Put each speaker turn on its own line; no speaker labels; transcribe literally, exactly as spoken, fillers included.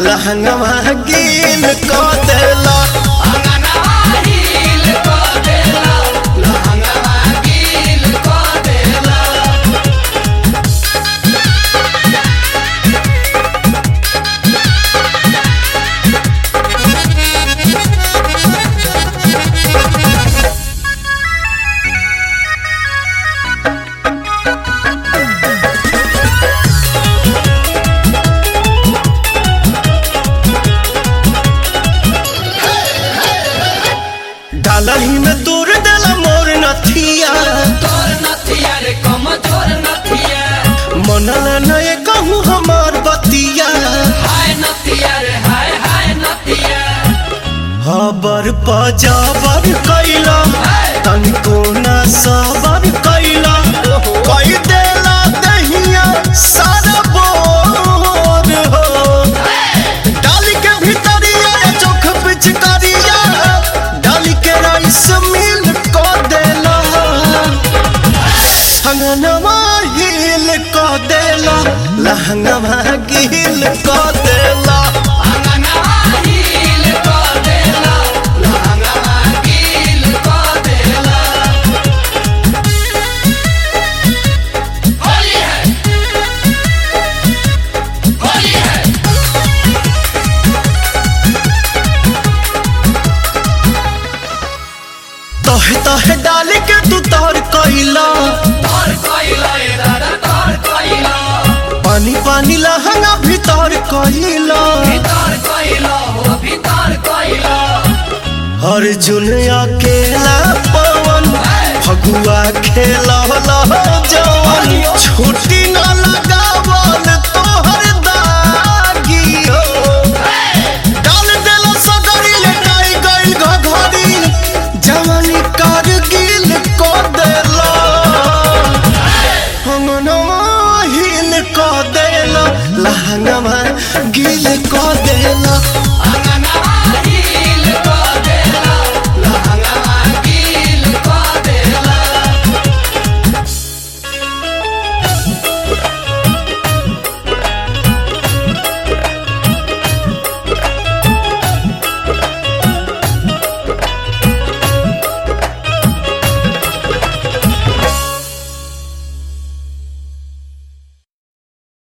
लहंगवा गील को देला डालही में दूर देला मोर नथिया
तोर नथिया रे कम तोर नथिया
मनल नए कहूँ हमार बतिया
हाय नथिया रे हाय हाय नथिया
हबर पजाबर कैला तनिको न सबर कैला कई देला दहिया सारा बोर हो डाली के भीतरिया चोख पिचकारिया डाली के राइस मिल को देला हंगनवा हिल को देला लहंगवा गिल को देला
अंगनवा हिल को देला लहंगवा गिल को देला होली है होली है
तोहे तोहे डाली के तू तोर कैला
तोर कोइला ए दादा तोर कोइला
पानी पानी लहंगा भीतर कैला
भीतर कोइला हो भीतर कोइला
अर्जुन अकेला पवन फगुआ खेला जवन छुट्टी